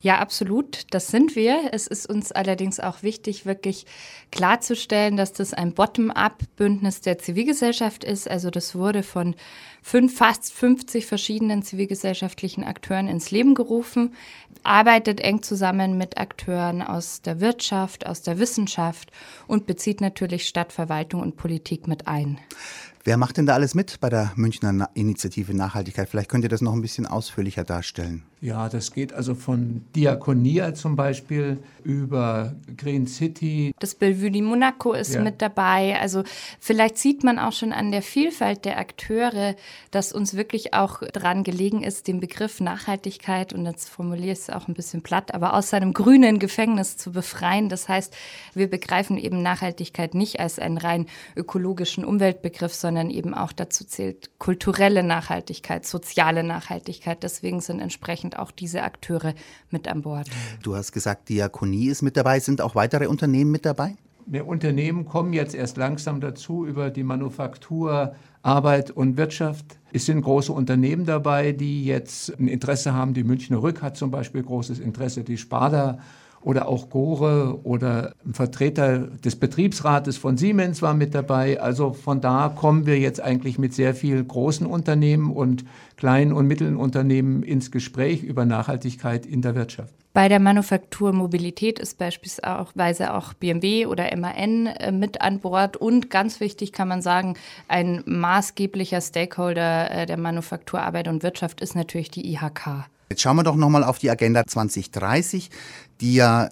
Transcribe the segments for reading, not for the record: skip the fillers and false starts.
Ja, absolut, das sind wir. Es ist uns allerdings auch wichtig, wirklich klarzustellen, dass das ein Bottom-up-Bündnis der Zivilgesellschaft ist. Also das wurde von fast 50 verschiedenen zivilgesellschaftlichen Akteuren ins Leben gerufen, arbeitet eng zusammen mit Akteuren aus der Wirtschaft, aus der Wissenschaft und bezieht natürlich Stadtverwaltung und Politik mit ein. Wer macht denn da alles mit bei der Münchner Initiative Nachhaltigkeit? Vielleicht könnt ihr das noch ein bisschen ausführlicher darstellen. Ja, das geht also von Diakonia zum Beispiel über Green City. Das Bellevue di Monaco ist mit dabei. Also vielleicht sieht man auch schon an der Vielfalt der Akteure, dass uns wirklich auch daran gelegen ist, den Begriff Nachhaltigkeit, und jetzt formuliere ich es auch ein bisschen platt, aber aus seinem grünen Gefängnis zu befreien. Das heißt, wir begreifen eben Nachhaltigkeit nicht als einen rein ökologischen Umweltbegriff, sondern eben auch dazu zählt kulturelle Nachhaltigkeit, soziale Nachhaltigkeit. Deswegen sind entsprechend auch diese Akteure mit an Bord. Du hast gesagt, Diakonie ist mit dabei. Sind auch weitere Unternehmen mit dabei? Die Unternehmen kommen jetzt erst langsam dazu über die Manufaktur, Arbeit und Wirtschaft. Es sind große Unternehmen dabei, die jetzt ein Interesse haben. Die Münchner Rück hat zum Beispiel großes Interesse, die Sparda oder auch Gore oder ein Vertreter des Betriebsrates von Siemens war mit dabei. Also von da kommen wir jetzt eigentlich mit sehr vielen großen Unternehmen und kleinen und mittleren Unternehmen ins Gespräch über Nachhaltigkeit in der Wirtschaft. Bei der Manufaktur Mobilität ist beispielsweise auch BMW oder MAN mit an Bord. Und ganz wichtig kann man sagen, ein maßgeblicher Stakeholder der Manufaktur Arbeit und Wirtschaft ist natürlich die IHK. Jetzt schauen wir doch nochmal auf die Agenda 2030, die ja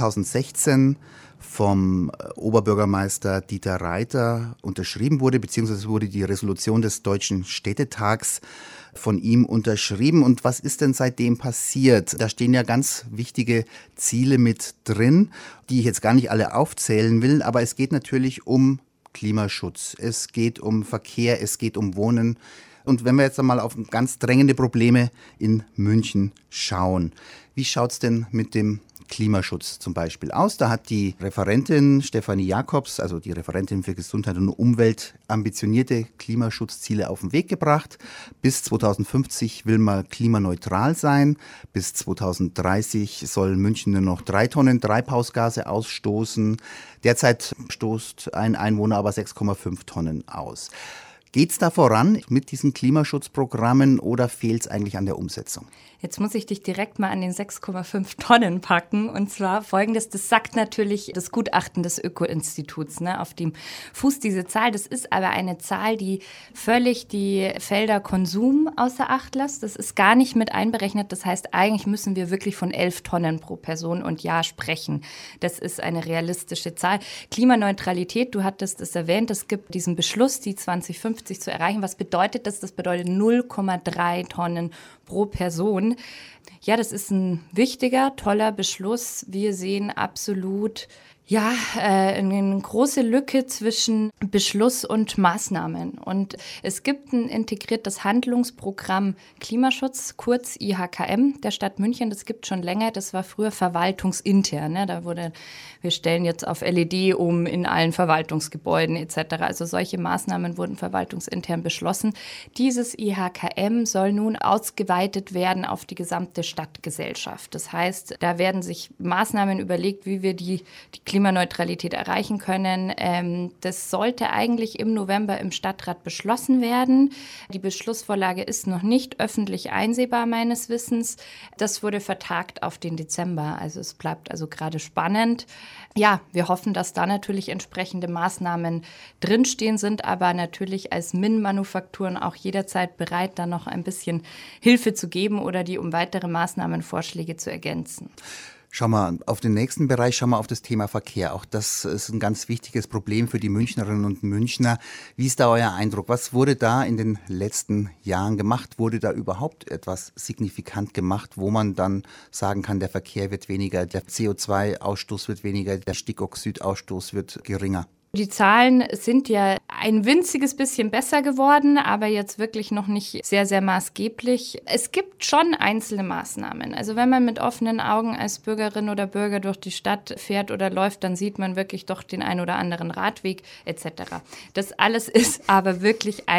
2016 vom Oberbürgermeister Dieter Reiter unterschrieben wurde, beziehungsweise wurde die Resolution des Deutschen Städtetags von ihm unterschrieben. Und was ist denn seitdem passiert? Da stehen ja ganz wichtige Ziele mit drin, die ich jetzt gar nicht alle aufzählen will, aber es geht natürlich um Klimaschutz, es geht um Verkehr, es geht um Wohnen. Und wenn wir jetzt einmal auf ganz drängende Probleme in München schauen, wie schaut es denn mit dem Klimaschutz zum Beispiel aus? Da hat die Referentin Stefanie Jacobs, also die Referentin für Gesundheit und Umwelt, ambitionierte Klimaschutzziele auf den Weg gebracht. Bis 2050 will man klimaneutral sein. Bis 2030 soll München nur noch 3 Tonnen Treibhausgase ausstoßen. Derzeit stoßt ein Einwohner aber 6,5 Tonnen aus. Geht es da voran mit diesen Klimaschutzprogrammen oder fehlt es eigentlich an der Umsetzung? Jetzt muss ich dich direkt mal an den 6,5 Tonnen packen. Und zwar Folgendes, das sagt natürlich das Gutachten des Öko-Instituts, ne, auf dem Fuß diese Zahl. Das ist aber eine Zahl, die völlig die Felder Konsum außer Acht lässt. Das ist gar nicht mit einberechnet. Das heißt, eigentlich müssen wir wirklich von 11 Tonnen pro Person und Jahr sprechen. Das ist eine realistische Zahl. Klimaneutralität, du hattest es erwähnt, es gibt diesen Beschluss, die 2050 zu erreichen. Was bedeutet das? Das bedeutet 0,3 Tonnen pro Person. Ja, das ist ein wichtiger, toller Beschluss. Wir sehen absolut eine große Lücke zwischen Beschluss und Maßnahmen. Und es gibt ein integriertes Handlungsprogramm Klimaschutz, kurz IHKM der Stadt München. Das gibt es schon länger. Das war früher verwaltungsintern. Ne? Wir stellen jetzt auf LED um in allen Verwaltungsgebäuden etc. Also solche Maßnahmen wurden verwaltungsintern beschlossen. Dieses IHKM soll nun ausgeweitet werden auf die gesamte Stadtgesellschaft. Das heißt, da werden sich Maßnahmen überlegt, wie wir die Klimaneutralität erreichen können. Das sollte eigentlich im November im Stadtrat beschlossen werden. Die Beschlussvorlage ist noch nicht öffentlich einsehbar, meines Wissens. Das wurde vertagt auf den Dezember. Also es bleibt also gerade spannend. Ja, wir hoffen, dass da natürlich entsprechende Maßnahmen drinstehen, sind aber natürlich als MIN-Manufakturen auch jederzeit bereit, da noch ein bisschen Hilfe zu geben oder die um weitere Maßnahmenvorschläge zu ergänzen. Schauen wir auf den nächsten Bereich, schauen wir auf das Thema Verkehr. Auch das ist ein ganz wichtiges Problem für die Münchnerinnen und Münchner. Wie ist da euer Eindruck? Was wurde da in den letzten Jahren gemacht? Wurde da überhaupt etwas signifikant gemacht, wo man dann sagen kann, der Verkehr wird weniger, der CO2-Ausstoß wird weniger, der Stickoxidausstoß wird geringer? Die Zahlen sind ja ein winziges bisschen besser geworden, aber jetzt wirklich noch nicht sehr, sehr maßgeblich. Es gibt schon einzelne Maßnahmen. Also wenn man mit offenen Augen als Bürgerin oder Bürger durch die Stadt fährt oder läuft, dann sieht man wirklich doch den ein oder anderen Radweg etc. Das alles ist aber wirklich ein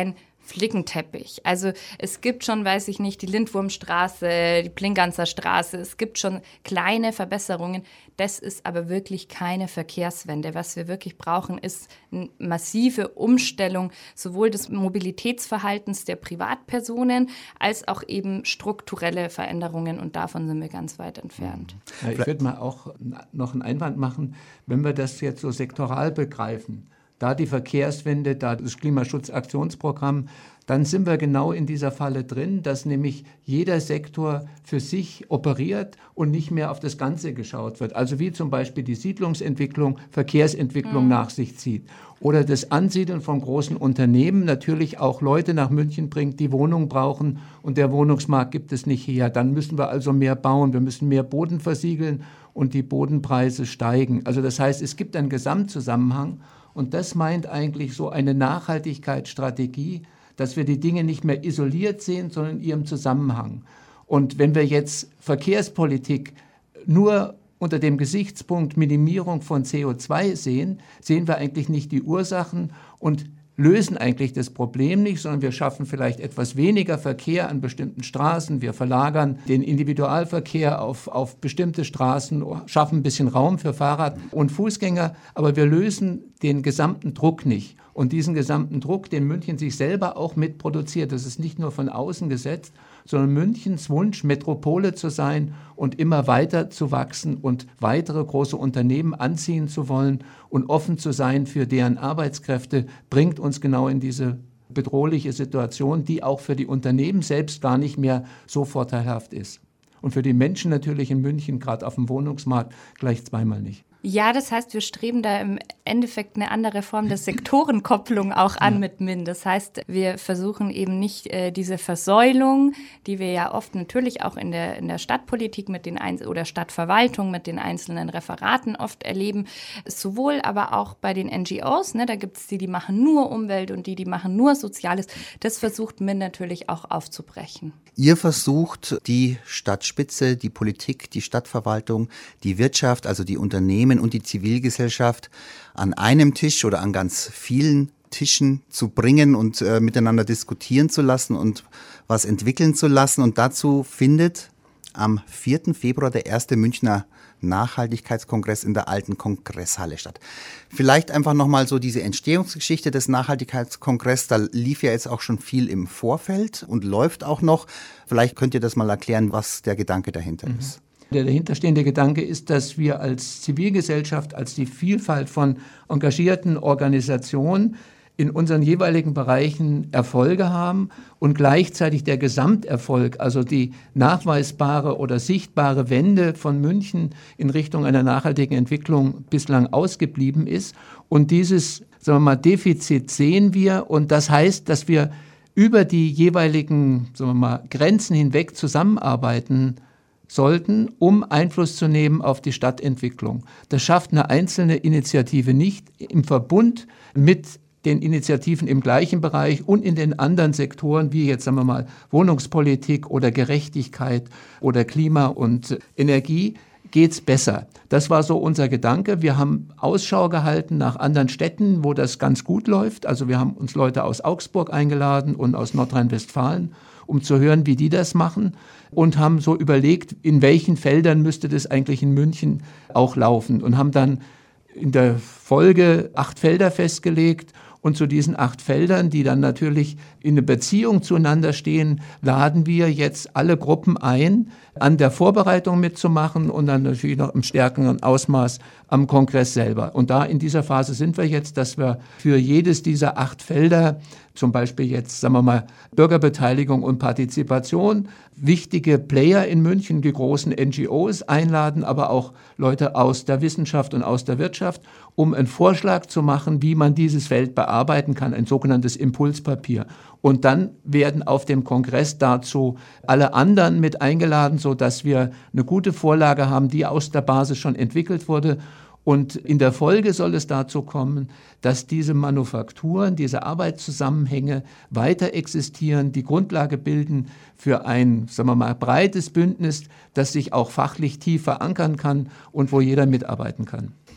Flickenteppich. Also es gibt schon, weiß ich nicht, die Lindwurmstraße, die Plinganzer Straße, es gibt schon kleine Verbesserungen. Das ist aber wirklich keine Verkehrswende. Was wir wirklich brauchen, ist eine massive Umstellung sowohl des Mobilitätsverhaltens der Privatpersonen als auch eben strukturelle Veränderungen, und davon sind wir ganz weit entfernt. Ja, ich würde mal auch noch einen Einwand machen, wenn wir das jetzt so sektoral begreifen. Da die Verkehrswende, da das Klimaschutzaktionsprogramm, dann sind wir genau in dieser Falle drin, dass nämlich jeder Sektor für sich operiert und nicht mehr auf das Ganze geschaut wird. Also wie zum Beispiel die Siedlungsentwicklung, Verkehrsentwicklung nach sich zieht. Oder das Ansiedeln von großen Unternehmen natürlich auch Leute nach München bringt, die Wohnungen brauchen und der Wohnungsmarkt gibt es nicht her. Dann müssen wir also mehr bauen, wir müssen mehr Boden versiegeln und die Bodenpreise steigen. Also das heißt, es gibt einen Gesamtzusammenhang. Und das meint eigentlich so eine Nachhaltigkeitsstrategie, dass wir die Dinge nicht mehr isoliert sehen, sondern in ihrem Zusammenhang. Und wenn wir jetzt Verkehrspolitik nur unter dem Gesichtspunkt Minimierung von CO2 sehen, sehen wir eigentlich nicht die Ursachen und lösen eigentlich das Problem nicht, sondern wir schaffen vielleicht etwas weniger Verkehr an bestimmten Straßen. Wir verlagern den Individualverkehr auf bestimmte Straßen, schaffen ein bisschen Raum für Fahrrad- und Fußgänger, aber wir lösen den gesamten Druck nicht. Und diesen gesamten Druck, den München sich selber auch mitproduziert, das ist nicht nur von außen gesetzt, sondern Münchens Wunsch, Metropole zu sein und immer weiter zu wachsen und weitere große Unternehmen anziehen zu wollen und offen zu sein für deren Arbeitskräfte, bringt uns genau in diese bedrohliche Situation, die auch für die Unternehmen selbst gar nicht mehr so vorteilhaft ist. Und für die Menschen natürlich in München, gerade auf dem Wohnungsmarkt, gleich zweimal nicht. Ja, das heißt, wir streben da im Endeffekt eine andere Form der Sektorenkopplung auch an mit MIN. Das heißt, wir versuchen eben nicht diese Versäulung, die wir ja oft natürlich auch in der Stadtpolitik mit den oder Stadtverwaltung mit den einzelnen Referaten oft erleben, sowohl aber auch bei den NGOs, ne, da gibt es die machen nur Umwelt und die machen nur Soziales. Das versucht MIN natürlich auch aufzubrechen. Ihr versucht, die Stadtspitze, die Politik, die Stadtverwaltung, die Wirtschaft, also die Unternehmen und die Zivilgesellschaft an einem Tisch oder an ganz vielen Tischen zu bringen und miteinander diskutieren zu lassen und was entwickeln zu lassen. Und dazu findet am 4. Februar der erste Münchner Nachhaltigkeitskongress in der alten Kongresshalle statt. Vielleicht einfach nochmal so diese Entstehungsgeschichte des Nachhaltigkeitskongresses. Da lief ja jetzt auch schon viel im Vorfeld und läuft auch noch. Vielleicht könnt ihr das mal erklären, was der Gedanke dahinter ist. Der dahinterstehende Gedanke ist, dass wir als Zivilgesellschaft, als die Vielfalt von engagierten Organisationen in unseren jeweiligen Bereichen Erfolge haben und gleichzeitig der Gesamterfolg, also die nachweisbare oder sichtbare Wende von München in Richtung einer nachhaltigen Entwicklung bislang ausgeblieben ist. Und dieses, sagen wir mal, Defizit sehen wir, und das heißt, dass wir über die jeweiligen, sagen wir mal, Grenzen hinweg zusammenarbeiten sollten, um Einfluss zu nehmen auf die Stadtentwicklung. Das schafft eine einzelne Initiative nicht. Im Verbund mit den Initiativen im gleichen Bereich und in den anderen Sektoren, wie jetzt, sagen wir mal, Wohnungspolitik oder Gerechtigkeit oder Klima und Energie, geht's besser. Das war so unser Gedanke. Wir haben Ausschau gehalten nach anderen Städten, wo das ganz gut läuft. Also wir haben uns Leute aus Augsburg eingeladen und aus Nordrhein-Westfalen, um zu hören, wie die das machen, und haben so überlegt, in welchen Feldern müsste das eigentlich in München auch laufen, und haben dann in der Folge 8 Felder festgelegt. Und zu diesen 8 Feldern, die dann natürlich in einer Beziehung zueinander stehen, laden wir jetzt alle Gruppen ein, an der Vorbereitung mitzumachen und dann natürlich noch im stärkeren Ausmaß am Kongress selber. Und da in dieser Phase sind wir jetzt, dass wir für jedes dieser 8 Felder, zum Beispiel jetzt, sagen wir mal, Bürgerbeteiligung und Partizipation, wichtige Player in München, die großen NGOs einladen, aber auch Leute aus der Wissenschaft und aus der Wirtschaft, um einen Vorschlag zu machen, wie man dieses Feld bearbeiten kann, ein sogenanntes Impulspapier. Und dann werden auf dem Kongress dazu alle anderen mit eingeladen, sodass wir eine gute Vorlage haben, die aus der Basis schon entwickelt wurde. Und in der Folge soll es dazu kommen, dass diese Manufakturen, diese Arbeitszusammenhänge weiter existieren, die Grundlage bilden für ein, sagen wir mal, breites Bündnis, das sich auch fachlich tief verankern kann und wo jeder mitarbeiten kann.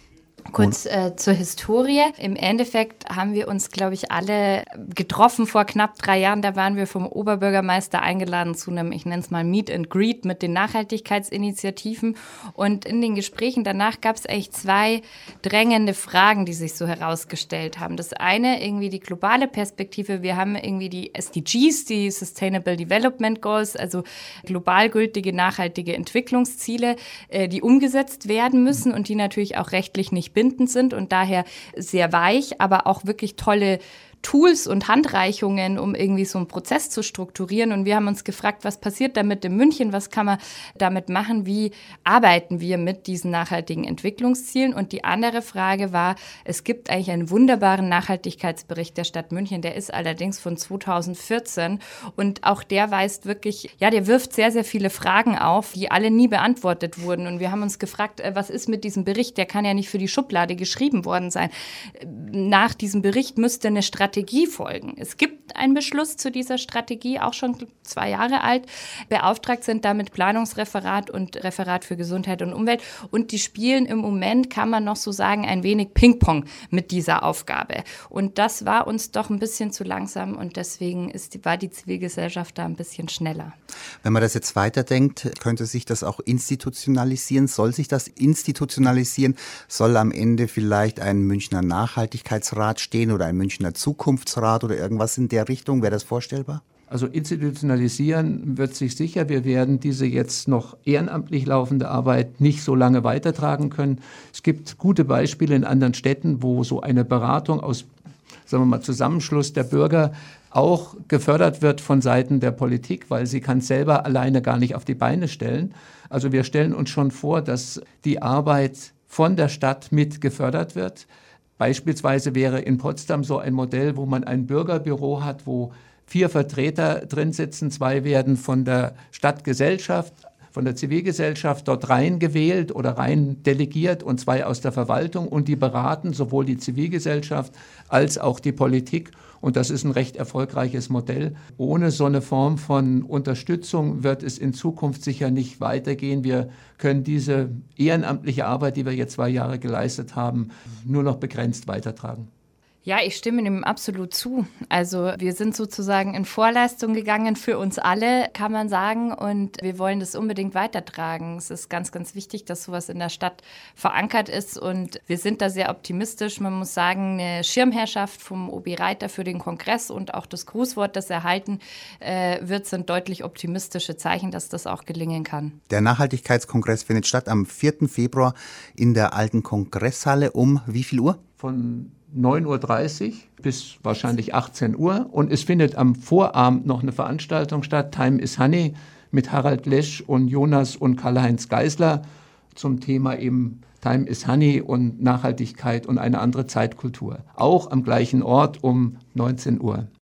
Kurz zur Historie. Im Endeffekt haben wir uns, glaube ich, alle getroffen vor knapp 3 Jahren. Da waren wir vom Oberbürgermeister eingeladen zu einem, ich nenne es mal Meet and Greet mit den Nachhaltigkeitsinitiativen. Und in den Gesprächen danach gab es eigentlich 2 drängende Fragen, die sich so herausgestellt haben. Das eine, irgendwie die globale Perspektive. Wir haben irgendwie die SDGs, die Sustainable Development Goals, also global gültige nachhaltige Entwicklungsziele, die umgesetzt werden müssen und die natürlich auch rechtlich nicht bindend sind und daher sehr weich, aber auch wirklich tolle Tools und Handreichungen, um irgendwie so einen Prozess zu strukturieren. Und wir haben uns gefragt, was passiert damit in München? Was kann man damit machen? Wie arbeiten wir mit diesen nachhaltigen Entwicklungszielen? Und die andere Frage war, es gibt eigentlich einen wunderbaren Nachhaltigkeitsbericht der Stadt München. Der ist allerdings von 2014 und auch der weist wirklich, ja, der wirft sehr, sehr viele Fragen auf, die alle nie beantwortet wurden. Und wir haben uns gefragt, was ist mit diesem Bericht? Der kann ja nicht für die Schublade geschrieben worden sein. Nach diesem Bericht müsste eine Strategie folgen. Es gibt einen Beschluss zu dieser Strategie, auch schon 2 Jahre alt. Beauftragt sind damit Planungsreferat und Referat für Gesundheit und Umwelt. Und die spielen im Moment, kann man noch so sagen, ein wenig Ping-Pong mit dieser Aufgabe. Und das war uns doch ein bisschen zu langsam und deswegen war die Zivilgesellschaft da ein bisschen schneller. Wenn man das jetzt weiterdenkt, könnte sich das auch institutionalisieren? Soll sich das institutionalisieren? Soll am Ende vielleicht ein Münchner Nachhaltigkeitsrat stehen oder ein Münchner Zukunftsrat oder irgendwas in der Richtung? Wäre das vorstellbar? Also institutionalisieren wird sich sicher. Wir werden diese jetzt noch ehrenamtlich laufende Arbeit nicht so lange weitertragen können. Es gibt gute Beispiele in anderen Städten, wo so eine Beratung aus, sagen wir mal, Zusammenschluss der Bürger auch gefördert wird von Seiten der Politik, weil sie kann es selber alleine gar nicht auf die Beine stellen. Also wir stellen uns schon vor, dass die Arbeit von der Stadt mit gefördert wird. Beispielsweise wäre in Potsdam so ein Modell, wo man ein Bürgerbüro hat, wo 4 Vertreter drin sitzen, 2 werden von der Stadtgesellschaft, von der Zivilgesellschaft dort rein gewählt oder rein delegiert und 2 aus der Verwaltung und die beraten sowohl die Zivilgesellschaft als auch die Politik. Und das ist ein recht erfolgreiches Modell. Ohne so eine Form von Unterstützung wird es in Zukunft sicher nicht weitergehen. Wir können diese ehrenamtliche Arbeit, die wir jetzt 2 Jahre geleistet haben, nur noch begrenzt weitertragen. Ja, ich stimme dem absolut zu. Also wir sind sozusagen in Vorleistung gegangen für uns alle, kann man sagen. Und wir wollen das unbedingt weitertragen. Es ist ganz, ganz wichtig, dass sowas in der Stadt verankert ist. Und wir sind da sehr optimistisch. Man muss sagen, eine Schirmherrschaft vom OB Reiter für den Kongress und auch das Grußwort, das erhalten wird, sind deutlich optimistische Zeichen, dass das auch gelingen kann. Der Nachhaltigkeitskongress findet statt am 4. Februar in der alten Kongresshalle um wie viel Uhr? Von 9:30 Uhr bis wahrscheinlich 18 Uhr. Und es findet am Vorabend noch eine Veranstaltung statt, Time is Honey, mit Harald Lesch und Jonas und Karl-Heinz Geisler zum Thema eben Time is Honey und Nachhaltigkeit und eine andere Zeitkultur. Auch am gleichen Ort um 19 Uhr.